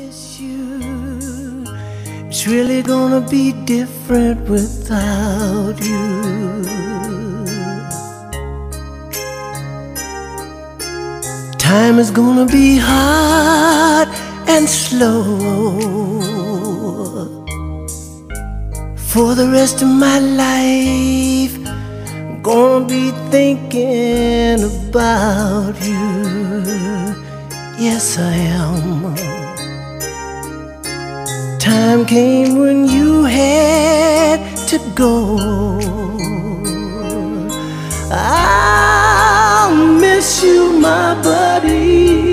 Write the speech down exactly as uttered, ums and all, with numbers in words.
miss you. It's really gonna be different without you. Time is gonna be hard and slow. For the rest of my life, I'm gonna be thinking about you. Yes, I am. Time came when you had to go. I'll miss you, my buddy.